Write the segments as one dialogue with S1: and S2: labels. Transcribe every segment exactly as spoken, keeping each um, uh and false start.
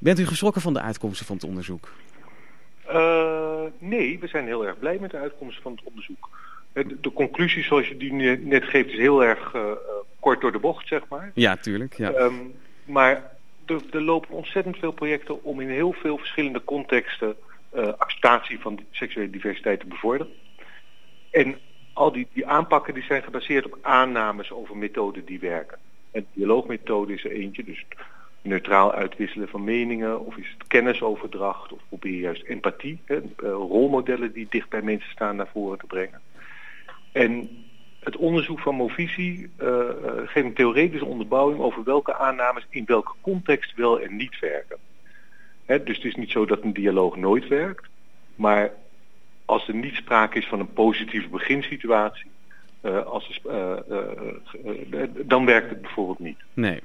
S1: Bent u geschrokken van de uitkomsten van het onderzoek?
S2: Uh, nee, we zijn heel erg blij met de uitkomsten van het onderzoek. De, de conclusie zoals je die net geeft is heel erg uh, kort door de bocht, zeg maar.
S1: Ja, tuurlijk. Ja.
S2: Um, maar er, er lopen ontzettend veel projecten om in heel veel verschillende contexten uh, acceptatie van seksuele diversiteit te bevorderen. En al die, die aanpakken die zijn gebaseerd op aannames over methoden die werken. En de dialoogmethode is er eentje, dus neutraal uitwisselen van meningen, of is het kennisoverdracht, of probeer je juist empathie, hè, uh, rolmodellen die dicht bij mensen staan naar voren te brengen. En het onderzoek van Movisie uh, uh, geeft een theoretische onderbouwing over welke aannames in welke context wel en niet werken. Hè, dus het is niet zo dat een dialoog nooit werkt, maar als er niet sprake is van een positieve beginsituatie, uh, als er, uh, uh, uh, dan werkt het bijvoorbeeld niet.
S1: Nee.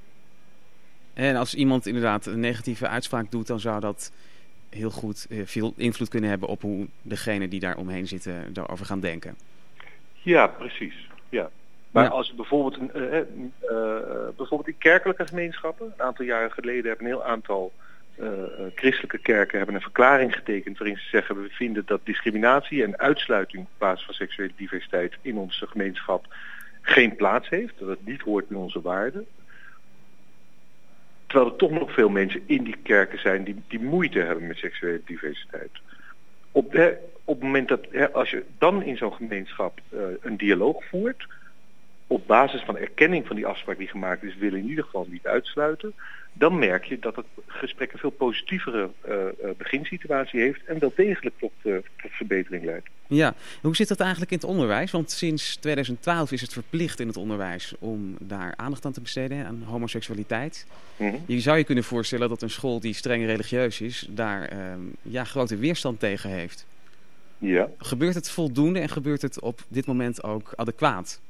S1: En als iemand inderdaad een negatieve uitspraak doet, dan zou dat heel goed uh, veel invloed kunnen hebben op hoe degene die daar omheen zitten daarover gaan denken.
S2: Ja, precies. Ja. Maar
S1: ja.
S2: als je bijvoorbeeld, een, uh, uh, uh, bijvoorbeeld in kerkelijke gemeenschappen, een aantal jaren geleden hebben een heel aantal uh, uh, christelijke kerken hebben een verklaring getekend waarin ze zeggen we vinden dat discriminatie en uitsluiting op basis van seksuele diversiteit in onze gemeenschap geen plaats heeft, dat het niet hoort bij onze waarden. Terwijl er toch nog veel mensen in die kerken zijn die, die moeite hebben met seksuele diversiteit. Op, hè, op het moment dat, hè, als je dan in zo'n gemeenschap uh, een dialoog voert, op basis van erkenning van die afspraak die gemaakt is, wil in ieder geval niet uitsluiten, dan merk je dat het gesprek een veel positievere uh, uh, beginsituatie heeft en wel degelijk tot, uh, tot verbetering leidt.
S1: Ja, hoe zit dat eigenlijk in het onderwijs? Want sinds tweeduizend twaalf is het verplicht in het onderwijs om daar aandacht aan te besteden, aan homoseksualiteit. Mm-hmm. Je zou je kunnen voorstellen dat een school die streng religieus is, daar um, ja, grote weerstand tegen heeft.
S2: Ja.
S1: Gebeurt het voldoende en gebeurt het op dit moment ook adequaat?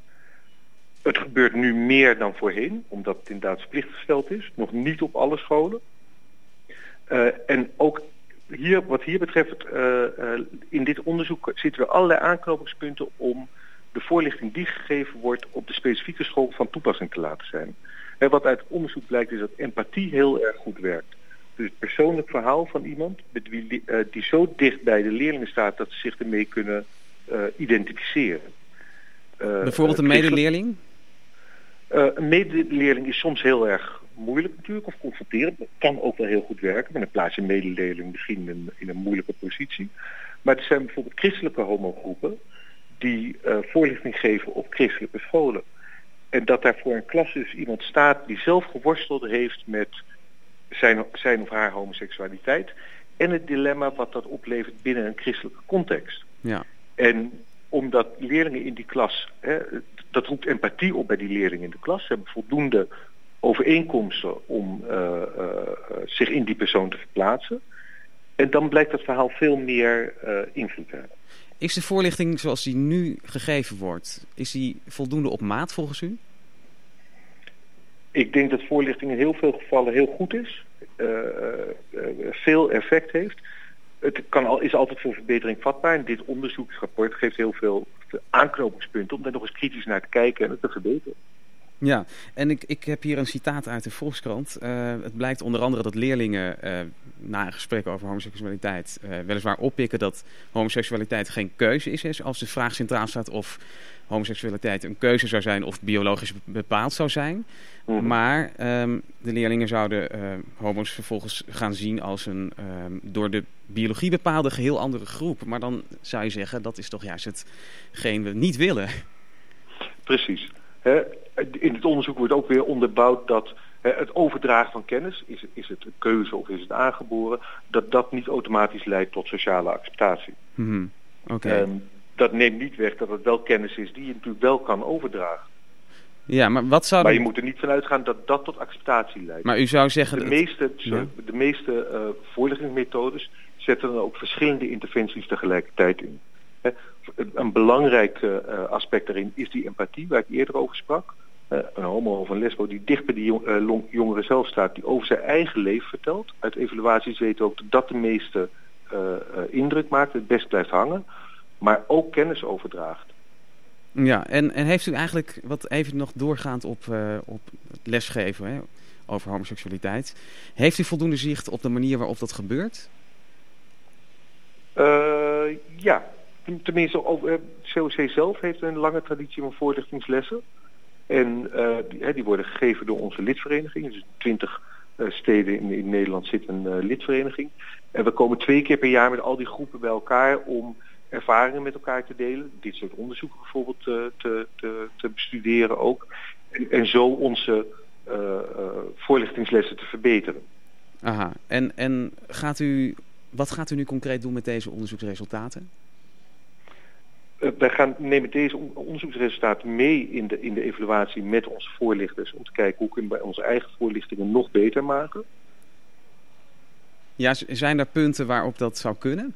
S2: Het gebeurt nu meer dan voorheen, omdat het inderdaad verplicht gesteld is. Nog niet op alle scholen. Uh, en ook hier, wat hier betreft, uh, uh, in dit onderzoek zitten er allerlei aanknopingspunten om de voorlichting die gegeven wordt op de specifieke school van toepassing te laten zijn. En wat uit het onderzoek blijkt is dat empathie heel erg goed werkt. Dus het persoonlijk verhaal van iemand met wie, uh, die zo dicht bij de leerlingen staat dat ze zich ermee kunnen uh, identificeren.
S1: Uh, Bijvoorbeeld een medeleerling?
S2: Uh, een medeleerling is soms heel erg moeilijk natuurlijk, of confronterend. Dat kan ook wel heel goed werken, maar dan plaats je een medeleerling misschien in, in een moeilijke positie. Maar er zijn bijvoorbeeld christelijke homogroepen die uh, voorlichting geven op christelijke scholen. En dat daar voor een klas dus iemand staat die zelf geworsteld heeft met zijn, zijn of haar homoseksualiteit en het dilemma wat dat oplevert binnen een christelijke context.
S1: Ja.
S2: En omdat leerlingen in die klas, hè, dat roept empathie op bij die leerlingen in de klas. Ze hebben voldoende overeenkomsten om uh, uh, zich in die persoon te verplaatsen. En dan blijkt dat verhaal veel meer uh, invloed te hebben.
S1: Is de voorlichting zoals die nu gegeven wordt, is die voldoende op maat volgens u?
S2: Ik denk dat voorlichting in heel veel gevallen heel goed is. Uh, uh, veel effect heeft. Het kan al, is altijd voor verbetering vatbaar. En dit onderzoeksrapport geeft heel veel aanknopingspunten om daar nog eens kritisch naar te kijken en het te verbeteren.
S1: Ja, en ik, ik heb hier een citaat uit de Volkskrant. Uh, het blijkt onder andere dat leerlingen uh, na een gesprek over homoseksualiteit uh, weliswaar oppikken dat homoseksualiteit geen keuze is. Hè, als de vraag centraal staat of homoseksualiteit een keuze zou zijn of biologisch bepaald zou zijn. Mm-hmm. Maar um, de leerlingen zouden uh, homo's vervolgens gaan zien als een um, door de biologie bepaalde geheel andere groep. Maar dan zou je zeggen, dat is toch juist hetgeen we niet willen.
S2: Precies. He, in het onderzoek wordt ook weer onderbouwd dat he, het overdragen van kennis, is, is het een keuze of is het aangeboren, dat dat niet automatisch leidt tot sociale acceptatie.
S1: Mm-hmm. Okay.
S2: Um, dat neemt niet weg dat het wel kennis is die je natuurlijk wel kan overdragen.
S1: Ja, maar wat zou...
S2: Maar je moet er niet van uitgaan dat dat tot acceptatie leidt.
S1: Maar u zou zeggen...
S2: De
S1: dat...
S2: meeste,
S1: ja.
S2: de meeste uh, voorlichtingsmethodes zetten dan ook verschillende interventies tegelijkertijd in. He, een belangrijk uh, aspect daarin is die empathie, waar ik eerder over sprak. Uh, een homo of een lesbo die dicht bij die jong, uh, jongeren zelf staat, die over zijn eigen leven vertelt. Uit evaluaties weten we ook dat dat de meeste uh, uh, indruk maakt, het best blijft hangen. Maar ook kennis overdraagt.
S1: Ja, en, en heeft u eigenlijk, wat even nog doorgaand op, uh, op het lesgeven, hè, over homoseksualiteit. Heeft u voldoende zicht op de manier waarop dat gebeurt?
S2: Uh, ja, tenminste, het C O C zelf heeft een lange traditie van voorlichtingslessen. En uh, die, die worden gegeven door onze lidvereniging. Dus twintig uh, steden in, in Nederland zit een uh, lidvereniging. En we komen twee keer per jaar met al die groepen bij elkaar om ervaringen met elkaar te delen. Dit soort onderzoeken bijvoorbeeld uh, te, te, te bestuderen ook. En, en zo onze uh, uh, voorlichtingslessen te verbeteren.
S1: Aha, en, en gaat u, wat gaat u nu concreet doen met deze onderzoeksresultaten?
S2: Uh, wij gaan nemen deze onderzoeksresultaten mee in de, in de evaluatie met onze voorlichters om te kijken hoe kunnen wij onze eigen voorlichtingen nog beter maken.
S1: Ja, zijn er punten waarop dat zou kunnen?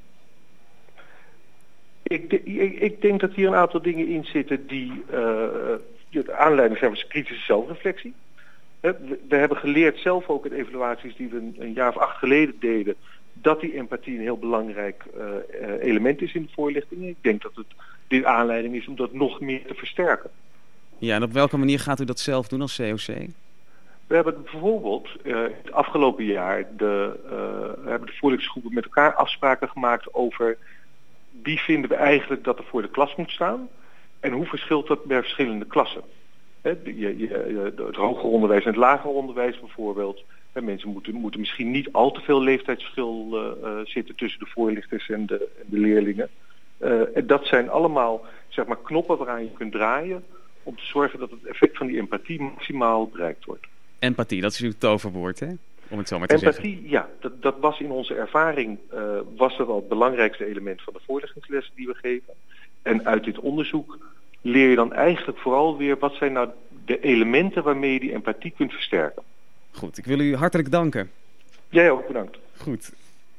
S2: Ik, de, ik, ik denk dat hier een aantal dingen in zitten die uh, de aanleiding zijn van kritische zelfreflectie. We, we hebben geleerd zelf ook in evaluaties die we een, een jaar of acht geleden deden, dat die empathie een heel belangrijk uh, element is in de voorlichting. Ik denk dat het dit aanleiding is om dat nog meer te versterken.
S1: Ja, en op welke manier gaat u dat zelf doen als C O C?
S2: We hebben bijvoorbeeld uh, het afgelopen jaar de, uh, we hebben de voorlichtingsgroepen met elkaar afspraken gemaakt over wie vinden we eigenlijk dat er voor de klas moet staan en hoe verschilt dat bij verschillende klassen. He, je, je, het hoger onderwijs en het lager onderwijs bijvoorbeeld. He, mensen moeten, moeten misschien niet al te veel leeftijdsverschil uh, uh, zitten tussen de voorlichters en de, en de leerlingen. Uh, en dat zijn allemaal zeg maar, knoppen waaraan je kunt draaien om te zorgen dat het effect van die empathie maximaal bereikt wordt.
S1: Empathie, dat is uw toverwoord, hè? Om het zo maar te
S2: empathie,
S1: zeggen.
S2: Ja, dat, dat was in onze ervaring uh, was dat al het belangrijkste element van de voorlichtingslessen die we geven. En uit dit onderzoek leer je dan eigenlijk vooral weer wat zijn nou de elementen waarmee je die empathie kunt versterken.
S1: Goed, ik wil u hartelijk danken.
S2: Jij ook, bedankt.
S1: Goed.